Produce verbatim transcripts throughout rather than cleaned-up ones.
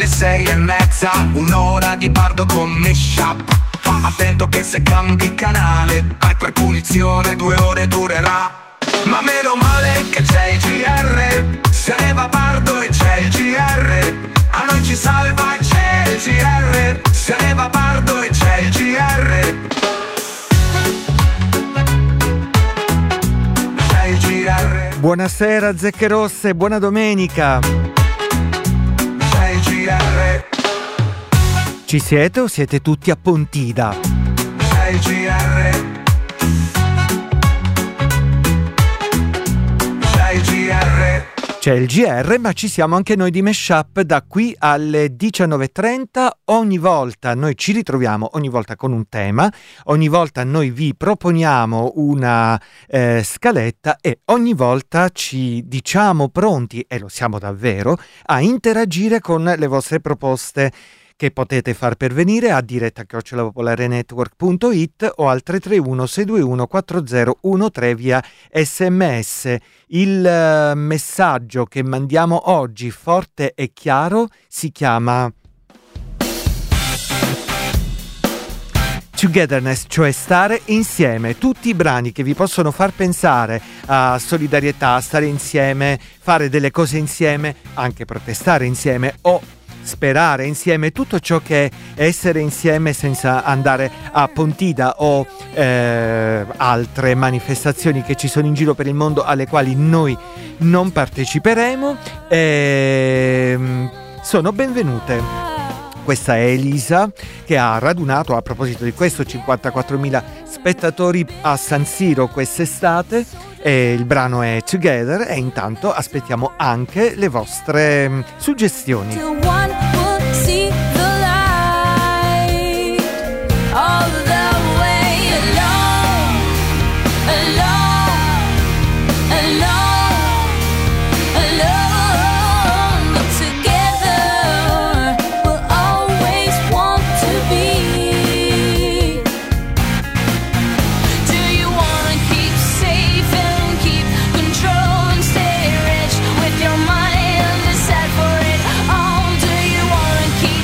alle sei e mezza, un'ora di Bardo con Meshup. Fa attento che se cambi canale, hai per punizione due ore durerà. Ma meno male che c'è il G R, se ne va Bardo e c'è il G R. A noi ci salva e c'è il G R, se ne va Bardo e c'è il G R. C'è il G R. Buonasera Zecche Rosse, buona domenica. C'è il G R. Ci siete o siete tutti a Pontida? C'è il G R. C'è il G R. C'è il G R, ma ci siamo anche noi di Meshup da qui alle diciannove e trenta. Ogni volta noi ci ritroviamo, ogni volta con un tema, ogni volta noi vi proponiamo una eh, scaletta e ogni volta ci diciamo pronti, e lo siamo davvero, a interagire con le vostre proposte, che potete far pervenire a diretta chiocciola popolare network punto it o al tre tre uno sei due uno quattro zero uno tre via sms. Il uh, messaggio che mandiamo oggi, forte e chiaro, si chiama Togetherness, cioè stare insieme. Tutti i brani che vi possono far pensare a solidarietà, stare insieme, fare delle cose insieme, anche protestare insieme o sperare insieme, tutto ciò che è essere insieme senza andare a Pontida o eh, altre manifestazioni che ci sono in giro per il mondo alle quali noi non parteciperemo, eh, sono benvenute. Questa è Elisa, che ha radunato, a proposito di questo, cinquantaquattromila spettatori a San Siro quest'estate, e il brano è Together, e intanto aspettiamo anche le vostre mh, suggestioni. Keep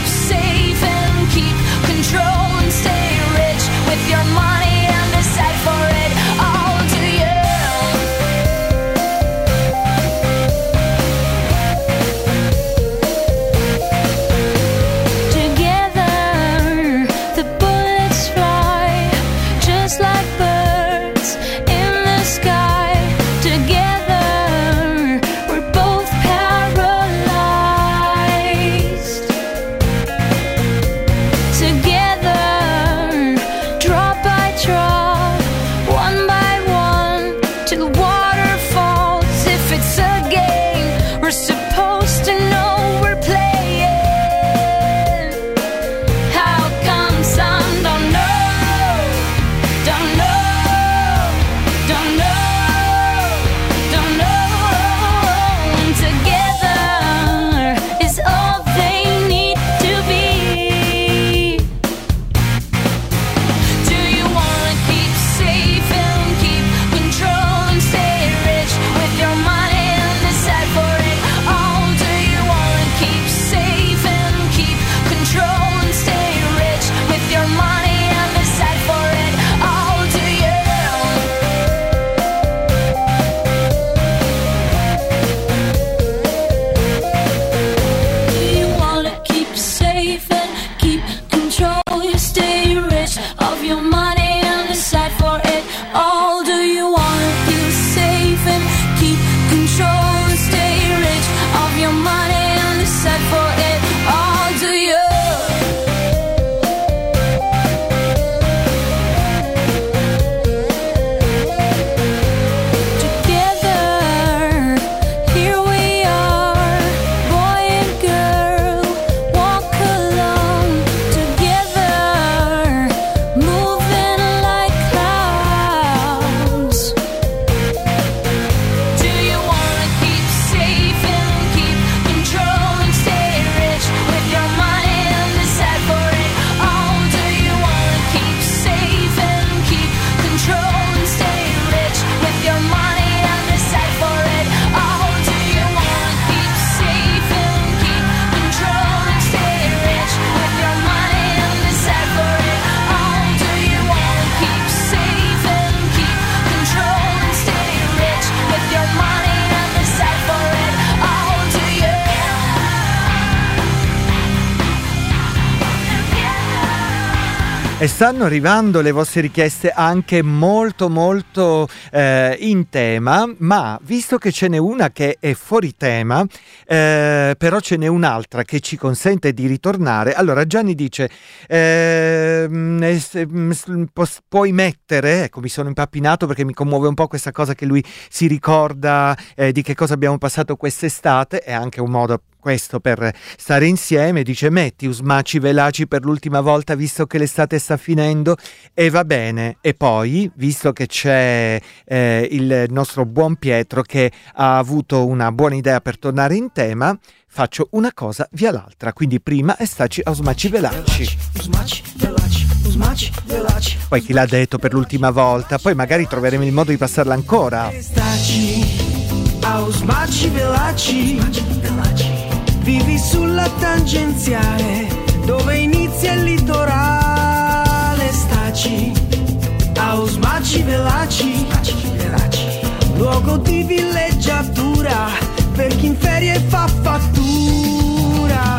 E stanno arrivando le vostre richieste anche molto molto eh, in tema, ma visto che ce n'è una che è fuori tema, eh, però ce n'è un'altra che ci consente di ritornare. Allora Gianni dice eh, puoi mettere, ecco mi sono impappinato perché mi commuove un po' questa cosa che lui si ricorda eh, di che cosa abbiamo passato quest'estate, è anche un modo questo per stare insieme. Dice metti Usmaci Velaci per l'ultima volta visto che l'estate sta finendo, e va bene. E poi visto che c'è eh, il nostro buon Pietro che ha avuto una buona idea per tornare in tema, faccio una cosa via l'altra, quindi prima è staci a Usmaci Velaci, Usmaci Velaci, Usmaci Velaci. Poi chi l'ha detto per l'ultima volta, poi magari troveremo il modo di passarla ancora. Staci a Usmaci Velaci, vivi sulla tangenziale dove inizia il litorale. Staci a Usmaci Velaci, luogo di villeggiatura per chi in ferie fa fattura.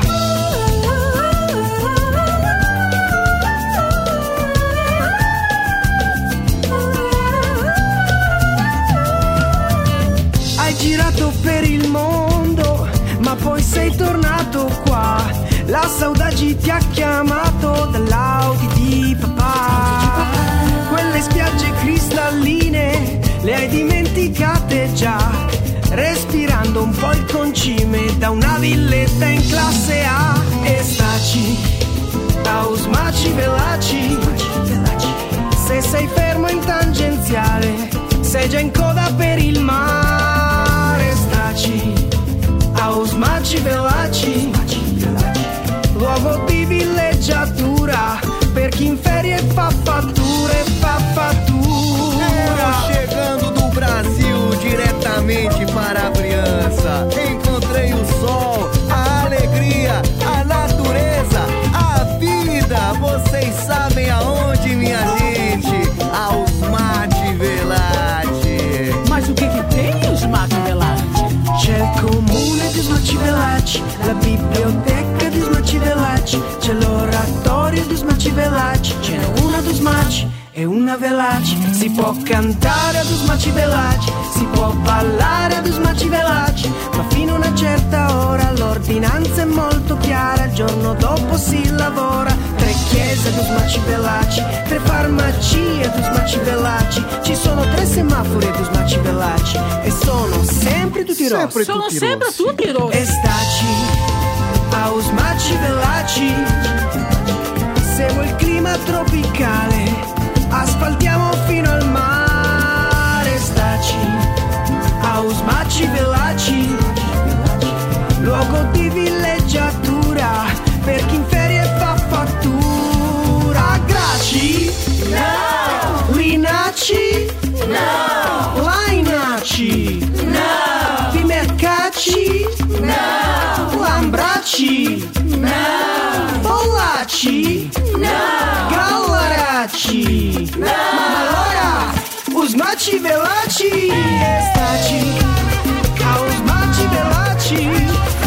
Hai girato per il mondo ma poi sei tornato qua. La saudade ti ha chiamato dall'Audi di papà. Quelle spiagge cristalline le hai dimenticate già, respirando un po' il concime da una villetta in classe A. E staci a Usmaci Velaci, se sei fermo in tangenziale sei già in coda per il mare. Staci a Usmaci Velaci, luogo di villeggiatura per chi in ferie fa fatture, fa fattura. Eu chegando do Brasil diretamente para a Briança, encontrei o sol, a alegria, a natureza, a vida. Vocês sabem aonde, minha gente? A Usmaci Velaci. Mas o que que tem, Usmaci Velaci? C'è il comune di Usmaci Velaci, la biblioteca di Usmaci Velaci, c'è l'oratorio di Usmaci Velaci, ce n'è una di Usmaci e una Velaci. Si può cantare ad Usmaci Velaci, si può ballare ad Usmaci Velaci, ma fino a una certa ora l'ordinanza è molto chiara. Il giorno dopo si lavora. Tre chiese ad Usmaci Velaci, tre farmacie ad Usmaci Velaci, ci sono tre semafori ad Usmaci Velaci e sono sempre tutti rossi. Sempre sono tutti sempre rossi. tutti rossi. E staci a Usmaci Velaci, seguo il clima tropicale, asfaltiamo fino al mare. Staci a Usmaci Velaci, luogo di villeggiatura per chi in ferie fa fattura. Graci? No. Linaci? No. Lainaci? No. Pimercaci? No. Lambraci? No. Bollaci? No. Gallaraci? No. Ma allora Usmaci Velaci. E staci a Usmaci Velaci,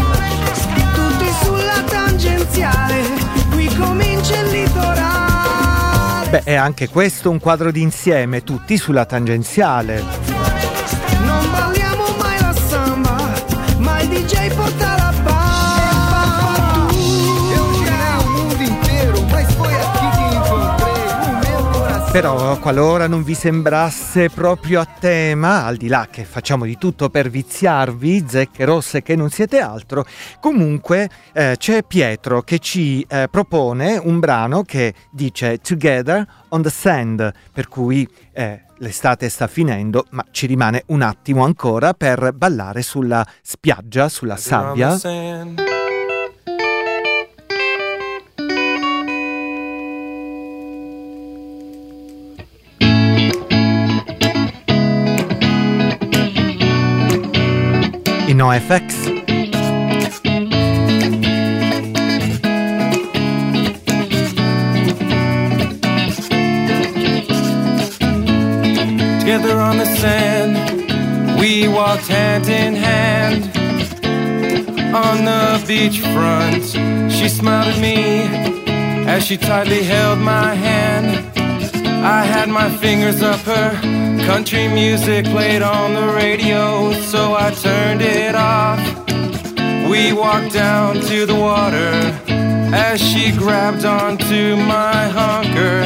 tutti sulla tangenziale, qui comincia il litorale. Beh, è anche questo un quadro d'insieme, tutti sulla tangenziale. Non balliamo mai la samba, ma il D J porta la banda. Eu girei o mundo inteiro, mas foi aqui que encontrei o meu coração. Però qualora non vi sembrasse proprio a tema, al di là che facciamo di tutto per viziarvi, zecche rosse che non siete altro, comunque eh, c'è Pietro che ci eh, propone un brano che dice Together on the Sand, per cui eh, l'estate sta finendo, ma ci rimane un attimo ancora per ballare sulla spiaggia, sulla sabbia. In O F X. Together on the sand, we walked hand in hand. On the beachfront, she smiled at me as she tightly held my hand. I had my fingers up her country music played on the radio, so I turned it off. We walked down to the water as she grabbed onto my honker.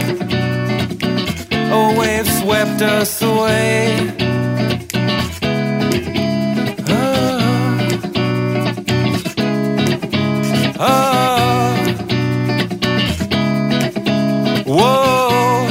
A wave swept us away. Oh, oh, whoa.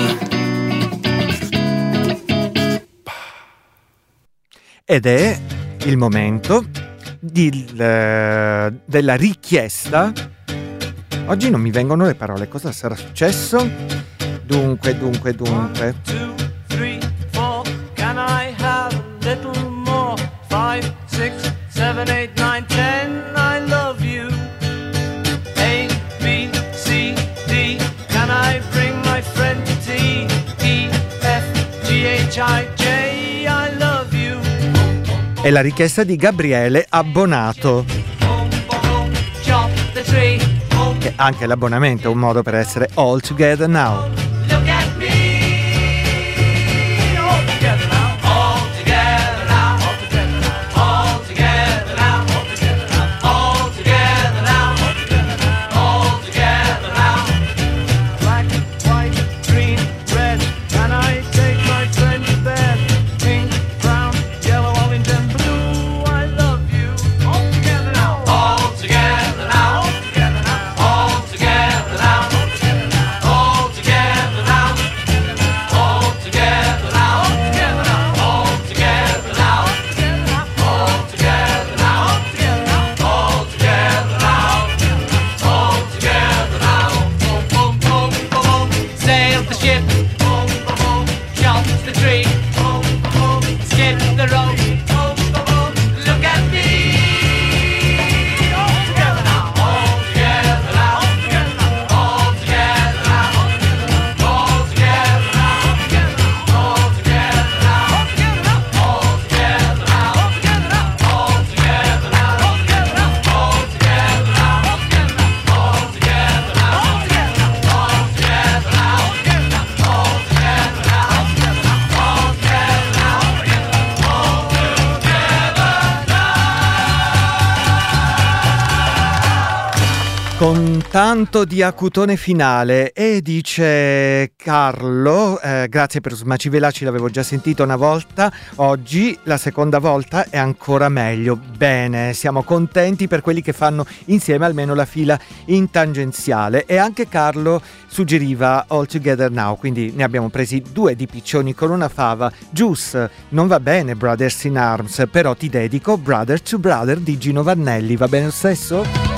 Ed è il momento di, eh, della richiesta. Oggi non mi vengono le parole, cosa sarà successo? Dunque, dunque, dunque. One, two, three, four. Can I have a little more? Five, six, seven, eight, nine, ten. I love you. A, B, C, D. Can I bring my friend T? E, F, G, H, I, J. I love you. È la richiesta di Gabriele Abbonato. Chop the tree. Che anche l'abbonamento è un modo per essere all together now. Look at me. All together now. All together now. All together now. All together now. All together now. Black, white, green, red. Can I take my friend to bed? Pink, brown, yellow, orange and blue. I love you. All together now. All together now. All together now. All together now. All together now. All together now. All together now. All together now. All together now. All together now. Boom, boom, boom, boom. Sail the ship. Boom, boom, boom. Chop the tree. Boom, boom, boom. Skip the rope. Boom, boom, boom. Look at me. All together now. All together now. All together now. All together now. All together now. All together now. All together now. All together now. All together now. All together now. All together now. All together now. All together now. All together now. All together now. All together now. All together now. All together Con tanto di acutone finale. E dice Carlo, eh, grazie per Smaci Velaci, l'avevo già sentito una volta, oggi la seconda volta è ancora meglio. Bene, siamo contenti per quelli che fanno insieme almeno la fila in tangenziale. E anche Carlo suggeriva All Together Now, quindi ne abbiamo presi due di piccioni con una fava. Juice, non va bene Brothers in Arms, però ti dedico Brother to Brother di Gino Vannelli, va bene lo stesso?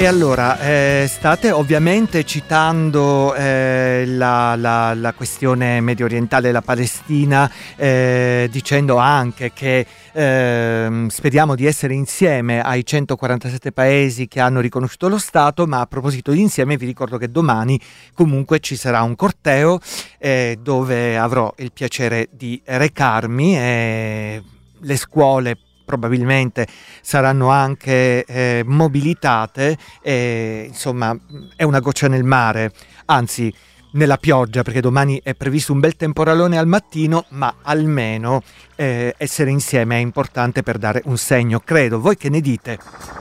E allora, eh, state ovviamente citando eh, la, la, la questione medio orientale, la Palestina, eh, dicendo anche che eh, speriamo di essere insieme ai centoquarantasette paesi che hanno riconosciuto lo Stato, ma a proposito di insieme vi ricordo che domani comunque ci sarà un corteo eh, dove avrò il piacere di recarmi e le scuole probabilmente saranno anche eh, mobilitate e insomma è una goccia nel mare, anzi nella pioggia, perché domani è previsto un bel temporalone al mattino, ma almeno eh, essere insieme è importante per dare un segno, credo. Voi che ne dite?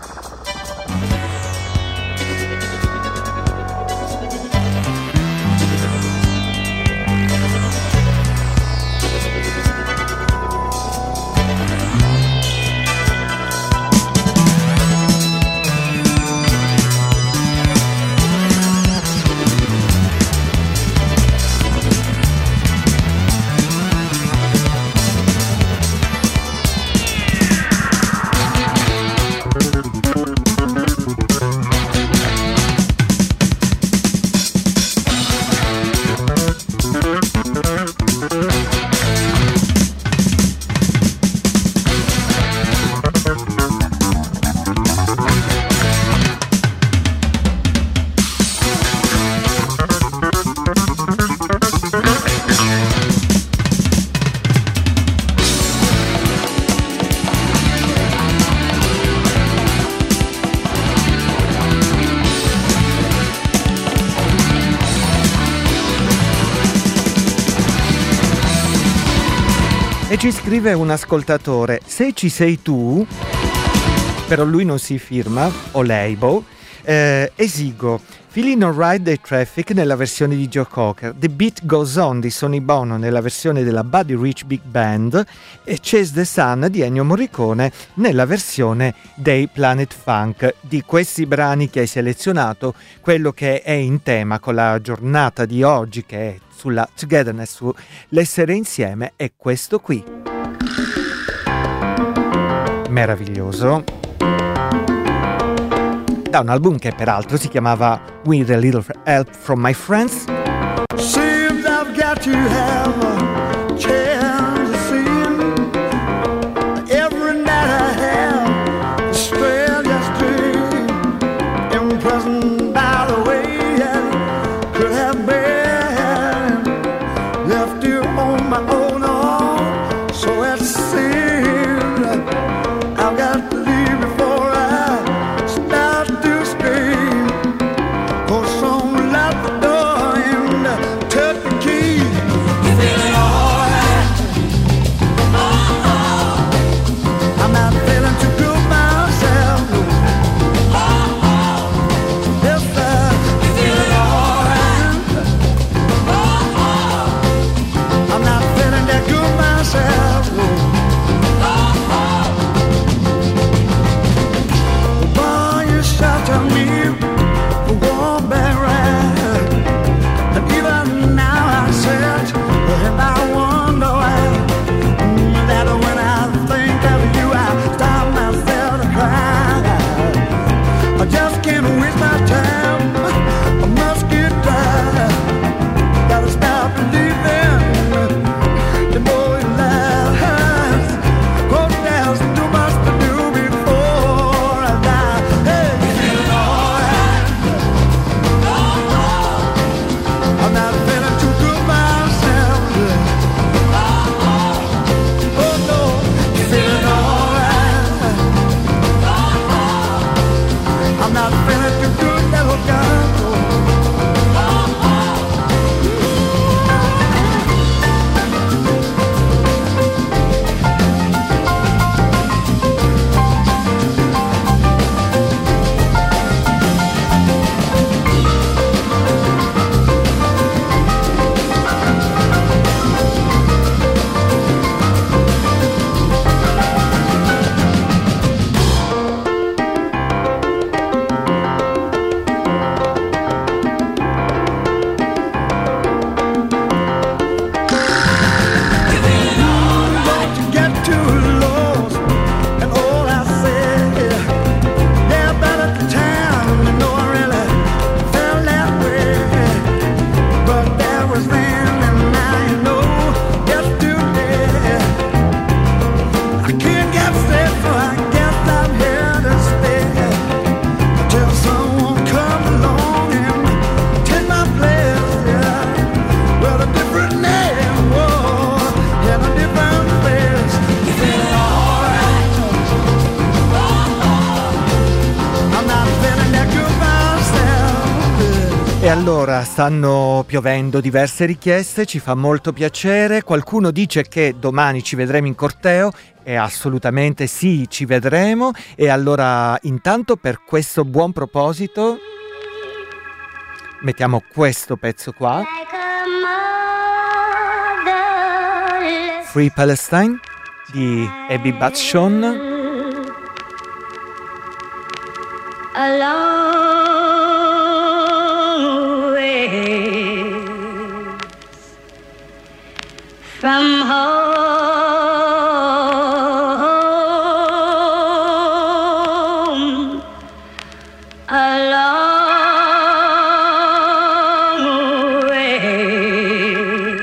E ci scrive un ascoltatore: se ci sei tu, però lui non si firma, o lei, boh, eh, esigo Feeling Alright dei Traffic nella versione di Joe Cocker, The Beat Goes On di Sonny Bono nella versione della Buddy Rich Big Band e Chase the Sun di Ennio Morricone nella versione dei Planet Funk. Di questi brani che hai selezionato, quello che è in tema con la giornata di oggi, che è sulla togetherness, sull'essere insieme, è questo qui. Meraviglioso. Da un album che peraltro si chiamava With a Little Help from My Friends. Seems I've got to have a chance to see him. Every night I have the strangest dream. Imprisoned by the way I could have been left here on my own arm. So it seems I've got to leave before I start to scream. For some locked the door and took the key. You feel it? E allora stanno piovendo diverse richieste, ci fa molto piacere. Qualcuno dice che domani ci vedremo in corteo e assolutamente sì, ci vedremo. E allora intanto per questo buon proposito mettiamo questo pezzo qua, Free Palestine di Abby Batshon. A long way from home, a long way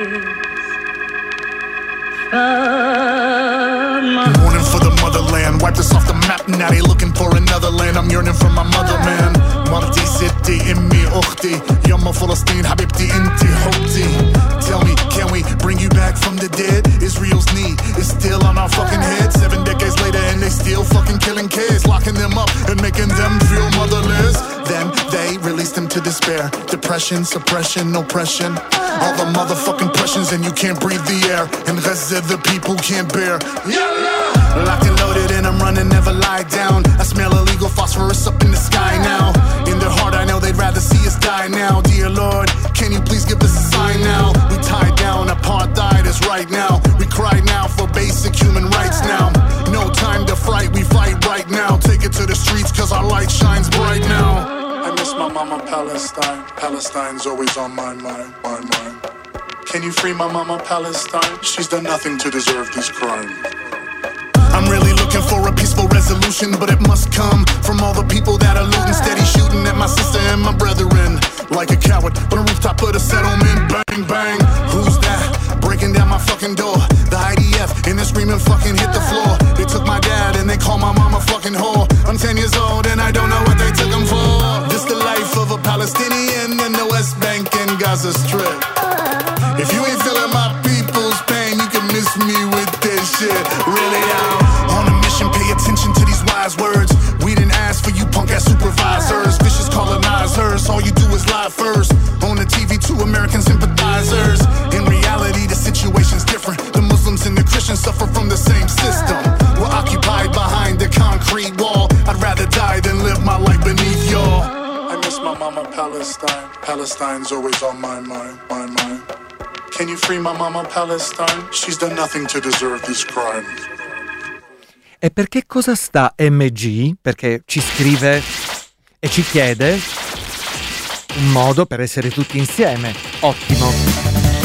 from Mourning for the motherland, wiped us off the map, now they looking for another land. I'm yearning for my motherland. مرتي ستي امي اختي يما فلسطين حبيبتي انتي حبتي. Tell me, can we bring you back from the dead? Israel's need is still on our fucking head. Seven decades later and they still fucking killing kids, locking them up and making them feel motherless. Then they released them to despair. Depression, suppression, oppression, all the motherfucking pressures, and you can't breathe the air. In Gaza the people can't bear. Yalla! Locked and loaded and I'm running, never lie down. I smell illegal phosphorus up in the sky now. In their heart I know they'd rather see us die now. Dear Lord, can you please give us a sign now? We tied down, apartheid is right now. We cry now for basic human rights now. No time to fright, we fight right now. Take it to the streets cause our light shines bright now. I miss my mama Palestine. Palestine's always on my mind, my mind. Can you free my mama Palestine? She's done nothing to deserve this crime. I'm really looking for a peaceful resolution, but it must come from all the people that are looting, steady shooting at my sister and my brethren. Like a coward on a rooftop of the settlement, bang, bang. Who's that? Breaking down my fucking door. The I D F, and they're screaming fucking hit the floor. They took my dad and they call my mom a fucking whore. I'm ten years old and I don't know what they took him for. This the life of a Palestinian in the West Bank and Gaza Strip. If you ain't feeling my people's pain, you can miss me with this shit. Really out on a mission, pay attention to these wise words. We didn't ask for you punk ass supervisors, vicious colonizers. All you do is lie first. On the T V, two American sympathizers. In reality, the situation's different. The Muslims and the Christians suffer from the same system. We're occupied behind the concrete wall. I'd rather die than live my life beneath y'all. I miss my mama Palestine. Palestine's always on my mind, my mind. Can you free my mama Palestine? She's done nothing to deserve this crime. E perché cosa sta M G? Perché ci scrive e ci chiede un modo per essere tutti insieme. Ottimo.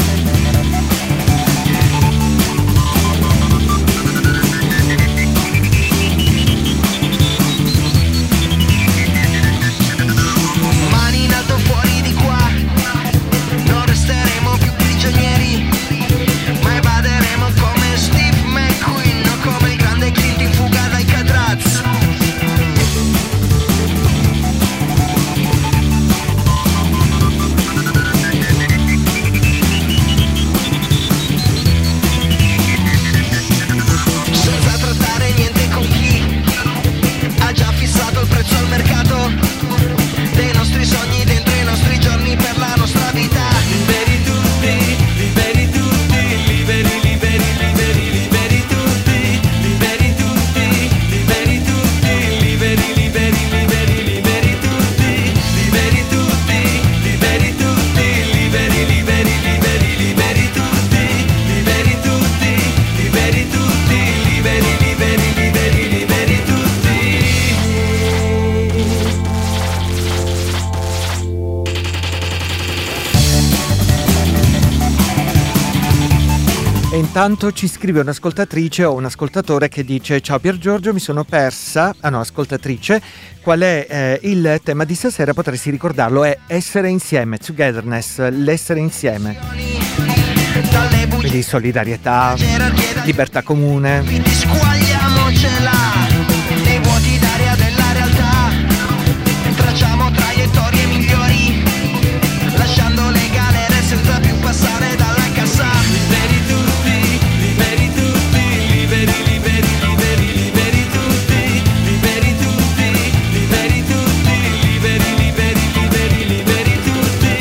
Intanto ci scrive un'ascoltatrice o un ascoltatore che dice: ciao Pier Giorgio, mi sono persa, ah no, ascoltatrice, qual è eh, il tema di stasera? Potresti ricordarlo, è essere insieme, togetherness, l'essere insieme. Quindi solidarietà, libertà comune. Squagliamocela nei vuoti d'aria della realtà, tracciamo traiettorie migliori, lasciando le galere senza più passare dalla cassa. Liberi tutti, liberi tutti, liberi, liberi, liberi, liberi tutti, liberi tutti, liberi tutti, liberi, liberi, liberi, liberi tutti,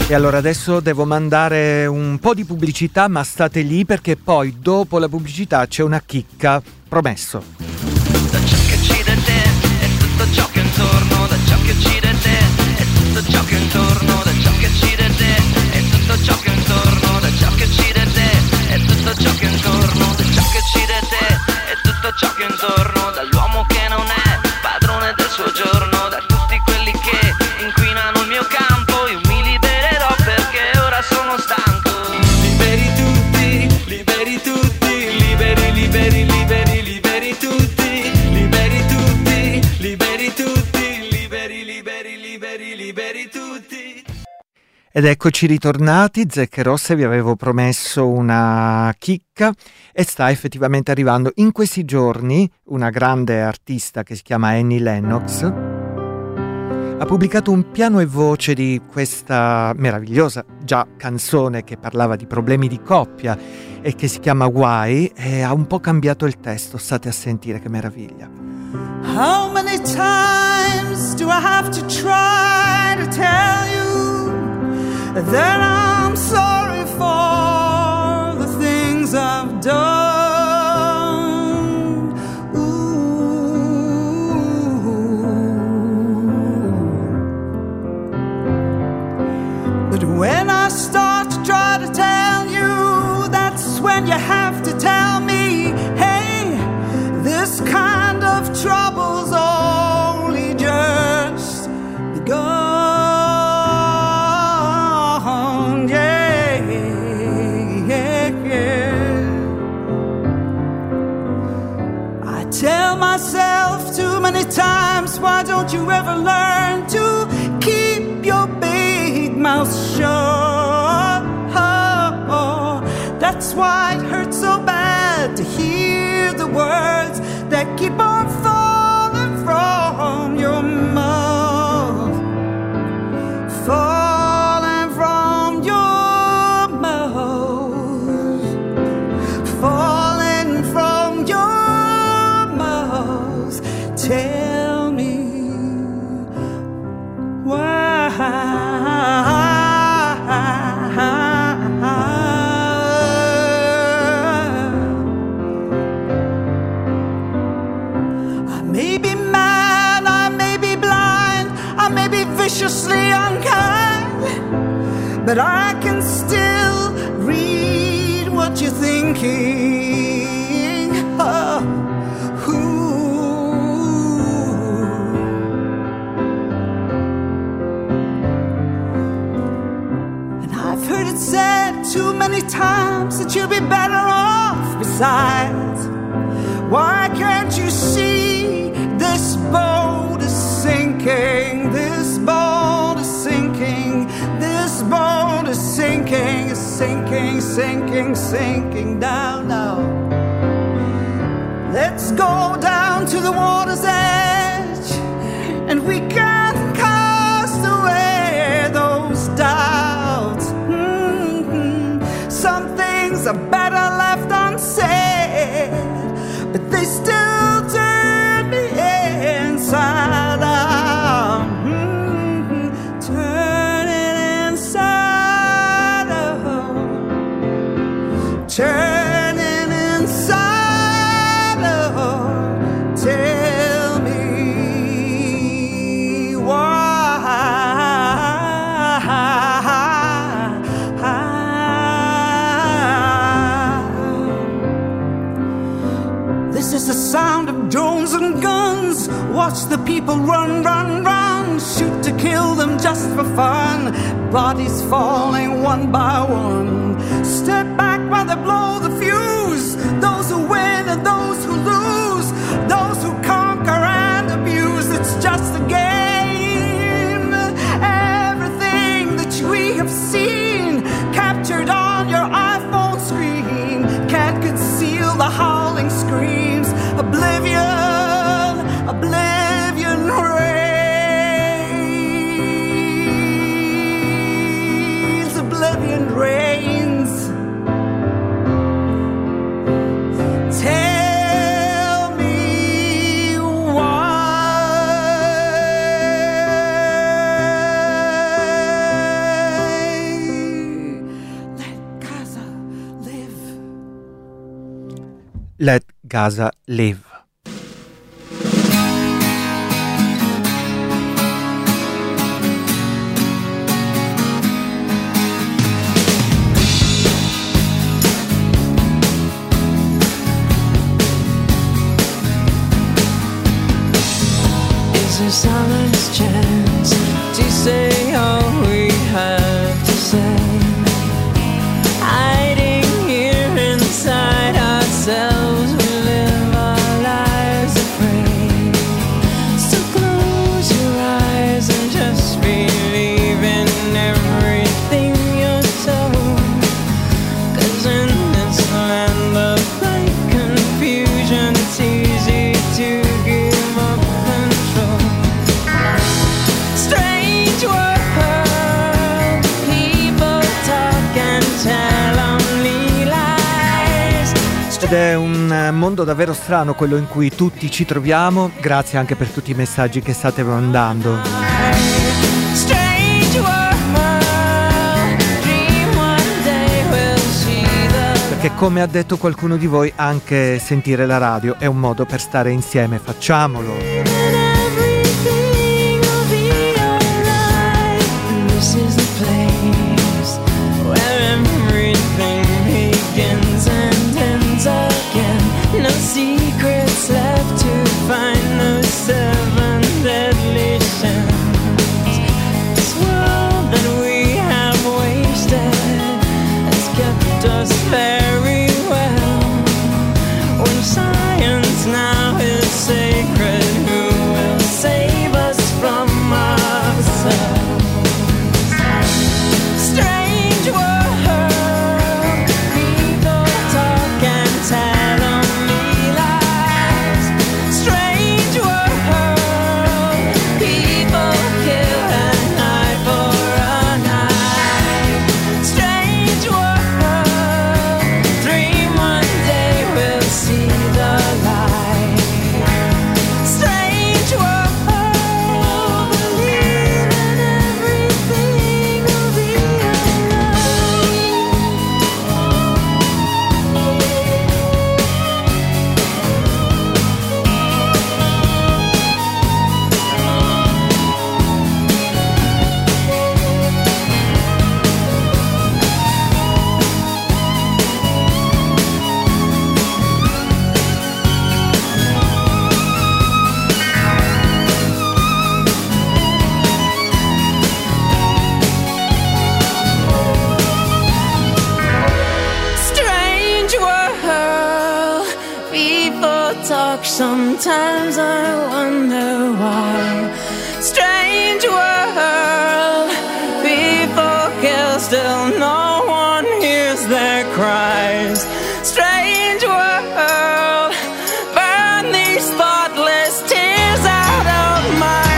E allora adesso devo mandare un po' di pubblicità, ma state lì perché poi dopo la pubblicità c'è una chicca, promesso. Da ciò che uccide te è tutto ciò che intorno, da ciò che uccide te è tutto ciò che intorno, da ciò che uccide te è tutto ciò che intorno, da ciò che uccide te è tutto ciò che intorno, da ciò che uccide te è tutto ciò che intorno, dall'uomo che non è padrone del suo giorno, da tutti quelli che inquinano il mio campo, io mi libererò perché ora sono stanco. Liberi tutti, liberi tutti, liberi, liberi, liberi, liberi tutti, liberi tutti, liberi tutti, liberi, liberi, liberi, liberi tutti. Ed eccoci ritornati, Zecche Rosse, vi avevo promesso una chicca e sta effettivamente arrivando. In questi giorni una grande artista che si chiama Annie Lennox ha pubblicato un piano e voce di questa meravigliosa già canzone che parlava di problemi di coppia e che si chiama Why, e ha un po' cambiato il testo, state a sentire che meraviglia. How many times do I have to try to tell you that I'm sorry for the things I've done? Ooh. But when I start to try to tell you, that's when you have to tell me, hey, this kind of trouble's only just begun. Tell myself too many times, why don't you ever learn to keep your big mouth shut? Oh, that's why it hurts so bad to hear the words that keep on falling from your mouth, falling from your mouth, falling from your. Tell me why. I may be mad, I may be blind, I may be viciously unkind, but I can still read what you're thinking. Oh. Said too many times that you'll be better off besides. Why can't you see this boat is sinking, this boat is sinking, this boat is sinking, is sinking, sinking, sinking down now. Let's go down to the water's edge and we can cast away those doubts. Some things are better left unsaid, but they still turn me inside out. Mm-hmm. Turn it inside out. Turn it inside out. Tell me why. This is the sound of drones and guns. Watch the people run, run, run. Shoot to kill them just for fun. Bodies falling one by one. Step back while they blow the fuse. Those who win and those who lose. Those who conquer and abuse. It's just a game. Everything that we have seen captured on your iPhone screen can't conceal the howling screams. Oblivion, oblivion reigns, oblivion reigns. Tell Let Gaza Live. Is there silence chance to say all we have to say? Hiding here inside ourselves, we live our lives afraid. So close your eyes and just believe in everything you're told. 'Cause in this land of light confusion, it's easy to give up control. Strange world, people talk and tell only lies. Ed è un eh, mondo davvero strano quello in cui tutti ci troviamo. Grazie anche per tutti i messaggi che state mandando. Strange world, dream one day we'll see the Perché come ha detto qualcuno di voi, anche sentire la radio è un modo per stare insieme. Facciamolo. everything will be alright. This is the place where everything begins and ends again. No secrets left to find, no seven deadly sins. This world that we have wasted has kept us very well. When science now is sacred, who will save us from ourselves? Strange world, people talk and tell only lies. Strange world, people kill an eye for an eye. Strange world, dream one day we'll see the light. Strange world, believe in everything will be strange world. People talk, sometimes I wonder why. Strange world. People kill, still no one hears their cries. Strange world. Burn these thoughtless tears out of my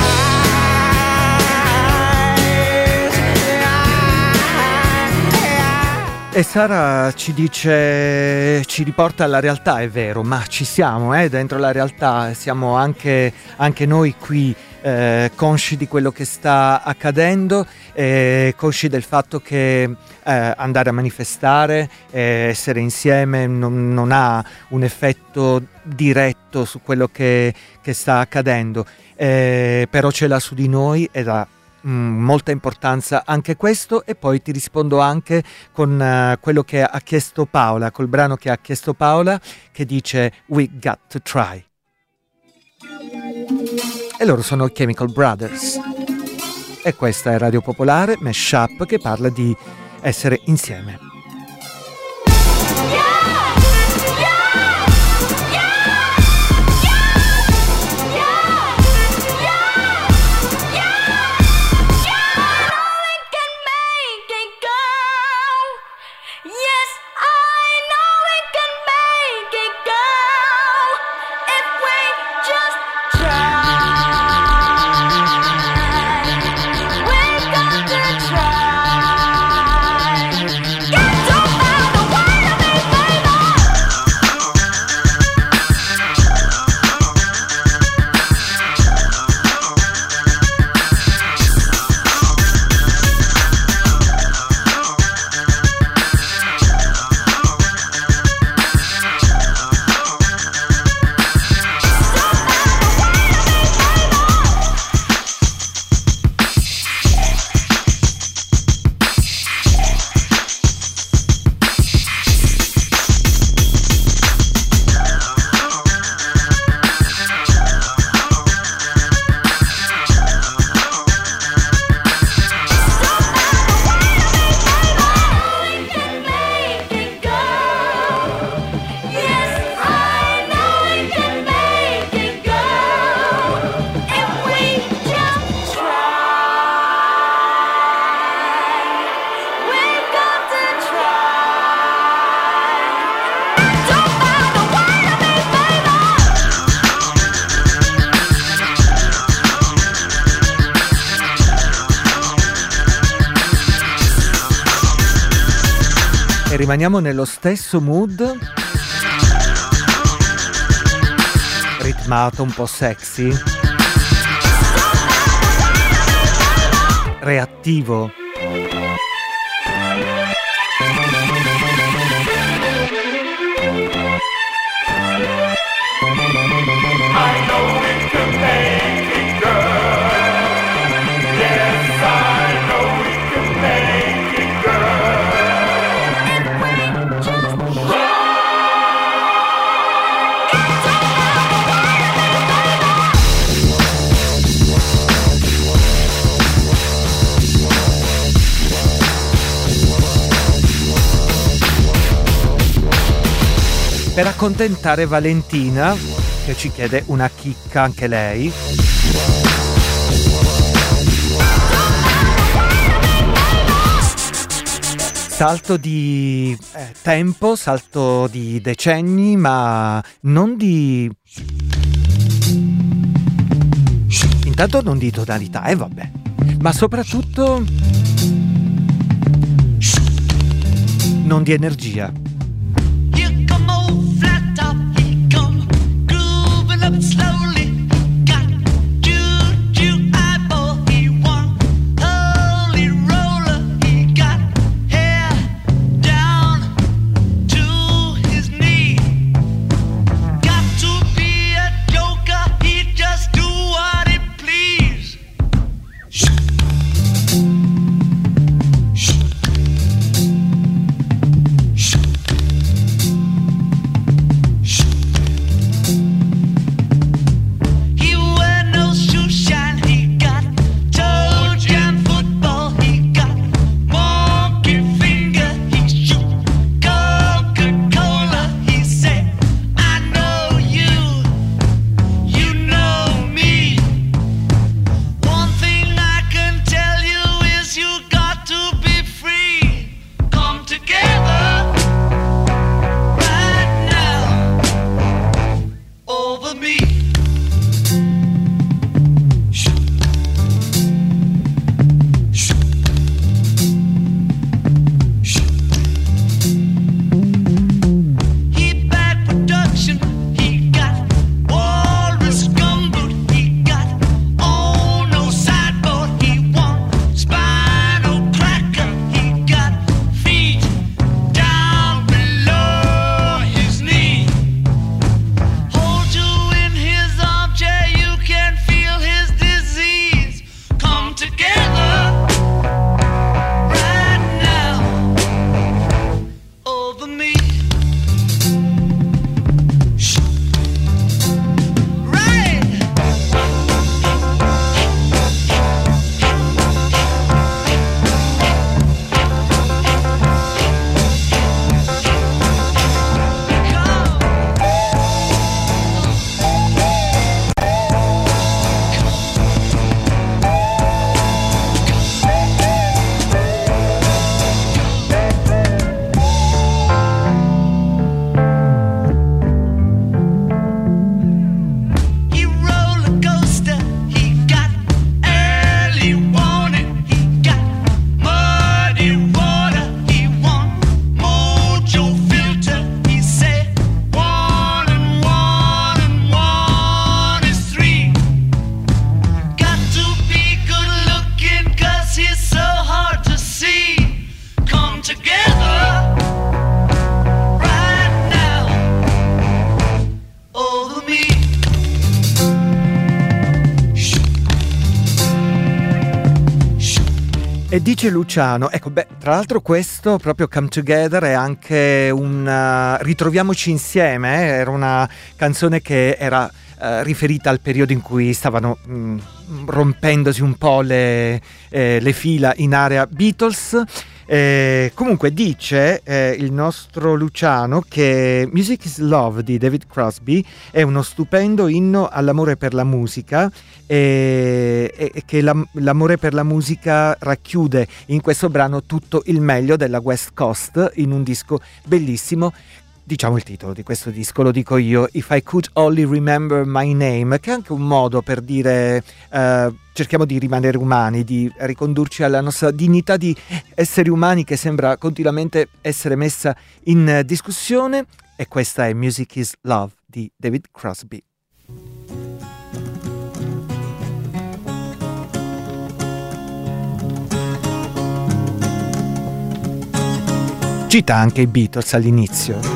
eyes. E Sara ci dice, ci riporta alla realtà, è vero, ma ci siamo, eh, dentro la realtà, siamo anche, anche noi qui eh, consci di quello che sta accadendo, eh, consci del fatto che eh, andare a manifestare, eh, essere insieme non, non ha un effetto diretto su quello che, che sta accadendo, eh, però ce l'ha su di noi ed ha Mm, molta importanza anche questo. E poi ti rispondo anche con uh, quello che ha chiesto Paola, col brano che ha chiesto Paola, che dice We Got to Try. E loro sono i Chemical Brothers e questa è Radio Popolare Mashup, che parla di essere insieme. Yeah! rimaniamo nello stesso mood, ritmato, un po' sexy, reattivo. I know we can make it, girl. Yes, I know we can make it, girl. Per accontentare Valentina, che ci chiede una chicca anche lei. Salto di eh, tempo, salto di decenni, ma non di... Intanto non di tonalità, e eh, vabbè. Ma soprattutto non di energia. Slowly got juju eyeball. He won holy roller. He got hair down to his knee. Got to be a joker. He just do what he please. E dice Luciano, ecco, beh, tra l'altro questo, proprio Come Together, è anche un uh, ritroviamoci insieme, eh? Era una canzone che era uh, riferita al periodo in cui stavano mh, rompendosi un po' le, eh, le fila in area Beatles. Eh, comunque dice eh, il nostro Luciano che Music is Love di David Crosby è uno stupendo inno all'amore per la musica e, e che la, l'amore per la musica racchiude in questo brano tutto il meglio della West Coast in un disco bellissimo diciamo il titolo di questo disco, lo dico io, If I Could Only Remember My Name, che è anche un modo per dire uh, cerchiamo di rimanere umani, di ricondurci alla nostra dignità di esseri umani che sembra continuamente essere messa in discussione, e questa è Music is Love di David Crosby. Cita anche i Beatles all'inizio.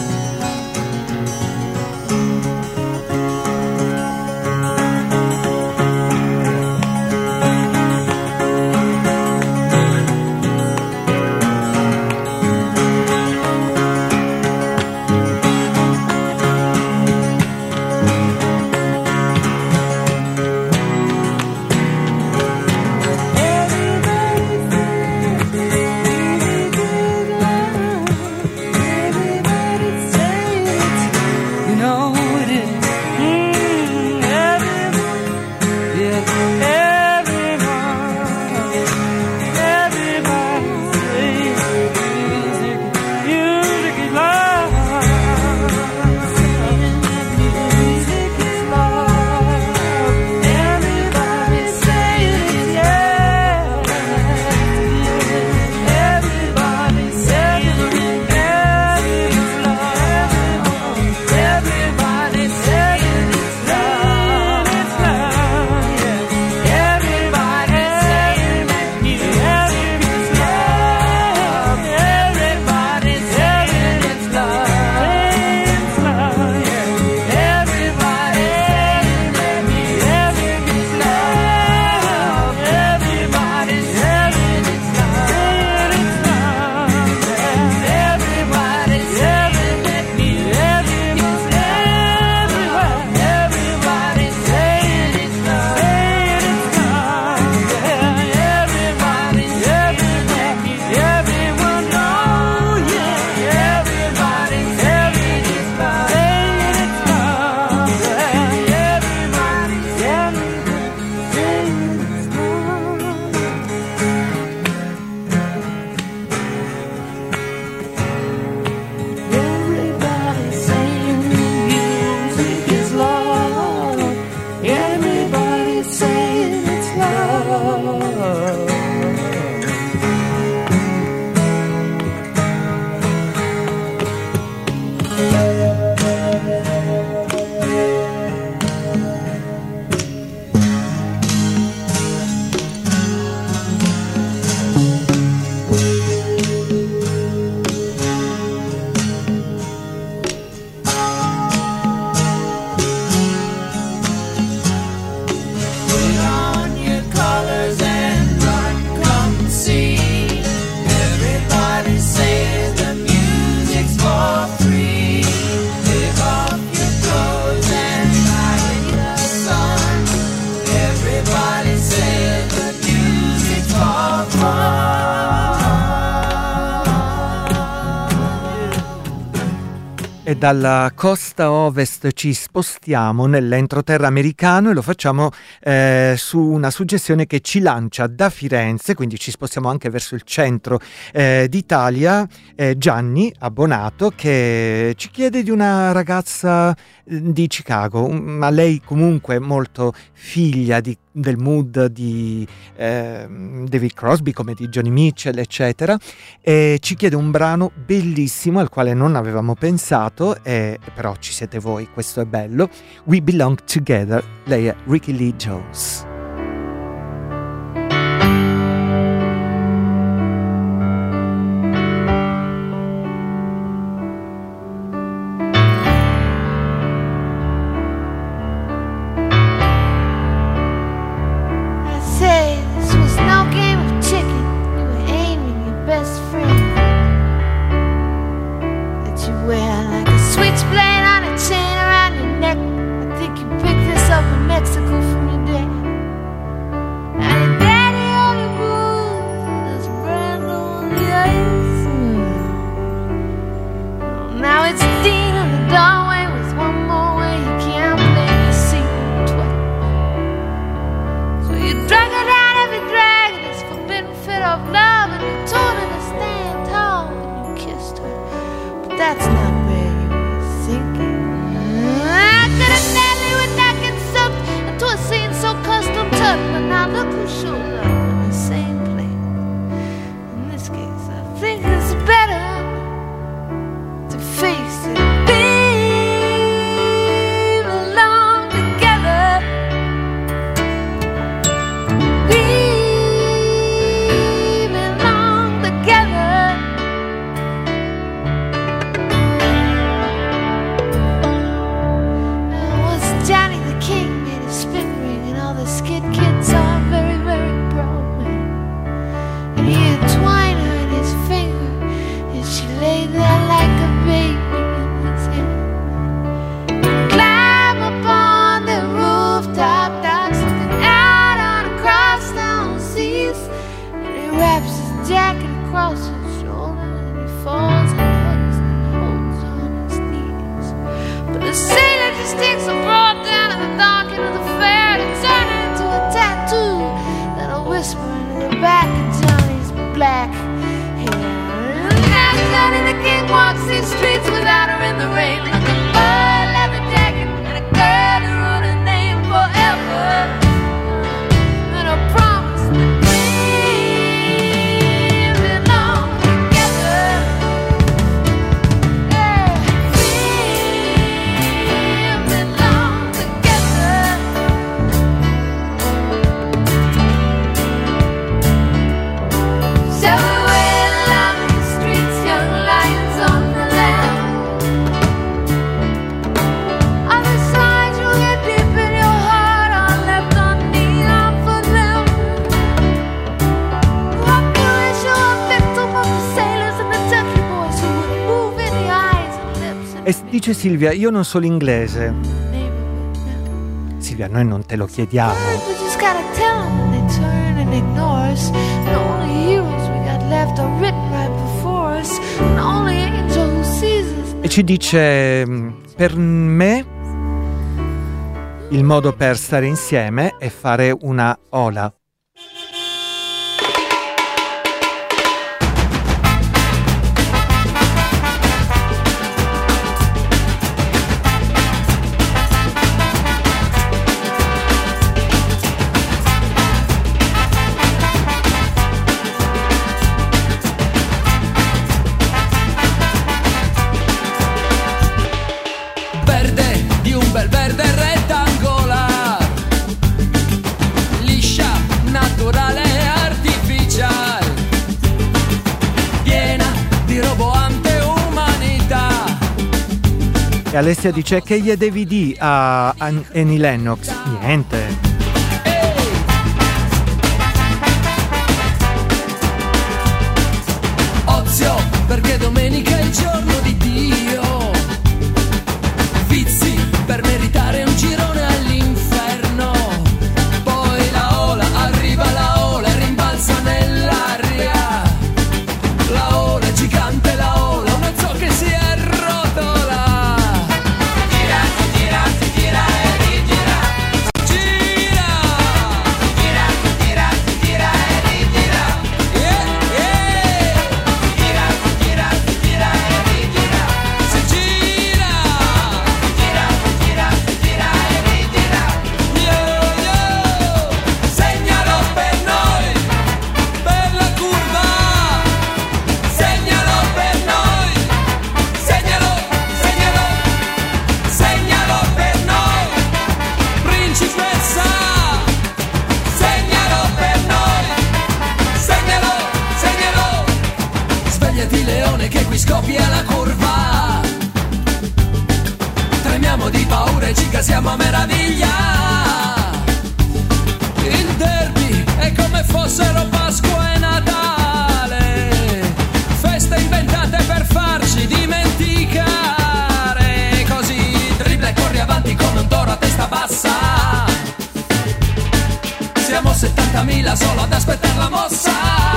E dalla costa ovest ci spostiamo nell'entroterra americano e lo facciamo eh, su una suggestione che ci lancia da Firenze, quindi ci spostiamo anche verso il centro eh, d'Italia. eh, Gianni Abbonato, che ci chiede di una ragazza di Chicago, ma lei comunque molto figlia di, del mood di eh, David Crosby, come di Joni Mitchell, eccetera, e ci chiede un brano bellissimo al quale non avevamo pensato, e, però ci siete voi, questo è bello. We Belong Together, lei è Ricky Lee Jones. Switchblade on a chain around your neck. I think you picked this up in Mexico from your dad. dice Silvia, io non so l'inglese. Silvia, noi non te lo chiediamo. We just gotta tell them, and they turn and ignore us. The only heroes we got left are written right before us. The only angel who sees us. E ci dice, per me il modo per stare insieme è fare una ola. E Alessia dice che gli D V D a Annie Lennox. Niente. Ozio, perché domenica è il giorno di Dio. Vizi per meritare un girone all'inferno. Poi la ola, arriva la ola e rimbalza nell'aria. La ola è gigante, la ola, una zo che si arrotola. Gira, si gira, si gira e rigira. Gira, si gira, si gira, si gira e rigira. Yeah, yeah. Si gira, si gira, si gira e rigira. Si gira, si gira, si gira, si gira e rigira. Yo, yo. Segnalo per noi, per la curva. Segnalo per noi, segnalo, segnalo, segnalo per noi, principessa. Segnalo per noi, segnalo, segnalo. Svegliati leone che qui scoppia la curva. Tremiamo di paura e ci casiamo a meraviglia. Il derby è come fossero Pasqua e Natale, feste inventate per farci dimenticare. Così dribbla e corri avanti come un toro a testa bassa. Siamo settantamila solo ad aspettare la mossa.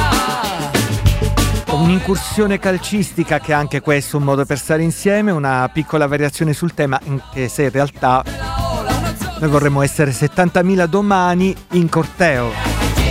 Un'incursione calcistica che è anche questo un modo per stare insieme, una piccola variazione sul tema, anche se in realtà noi vorremmo essere settantamila domani in corteo.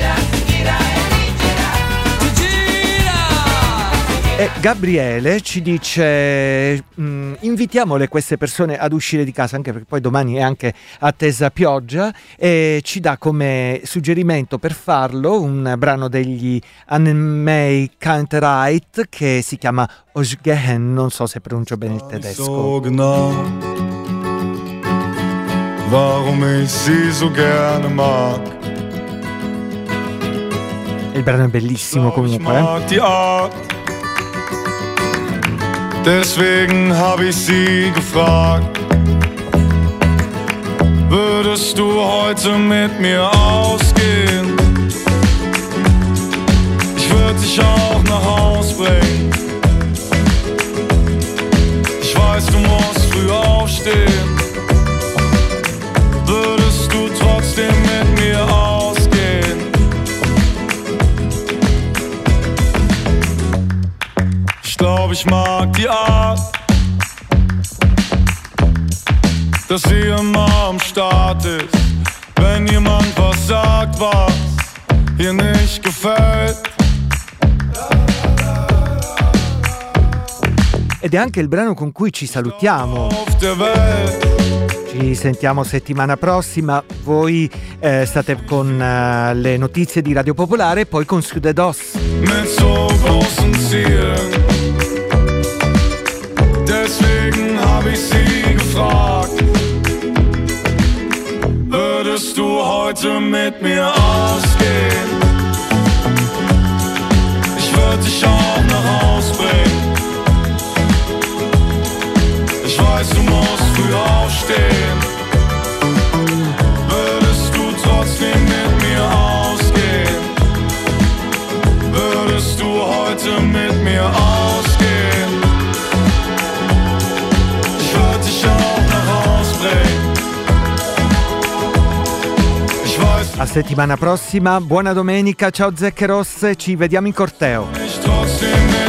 E Gabriele ci dice mh, invitiamole queste persone ad uscire di casa, anche perché poi domani è anche attesa pioggia, e ci dà come suggerimento per farlo un brano degli Annemei Kantereit che si chiama Osgehen, non so se pronuncio bene il tedesco. So genau, warum ich sie so gerne mag. Il brano è bellissimo comunque, eh? Deswegen hab ich sie gefragt, würdest du heute mit mir ausgehen? Ich würd dich auch nach Haus bringen. Ich weiß, du musst früh aufstehen. Würdest du trotzdem mit mir ausgehen? Ich glaub, ich mag die Art, dass sie immer am Start ist, wenn jemand was sagt, was ihr nicht gefällt. Ed è anche il brano con cui ci salutiamo. Ci sentiamo settimana prossima. Voi eh, state con uh, le notizie di Radio Popolare e poi con Studio Dos. Mit so großen Zielen. Deswegen hab ich sie gefragt, würdest du heute mit mir ausgehen? Ich würd dich auch nach Haus bringen. Ich weiß, du musst früh aufstehen. Würdest du trotzdem mit mir ausgehen? Würdest du heute mit mir ausgehen? Ich A settimana prossima, buona domenica, ciao Zecche Rosse, ci vediamo in corteo. Ich trotzdem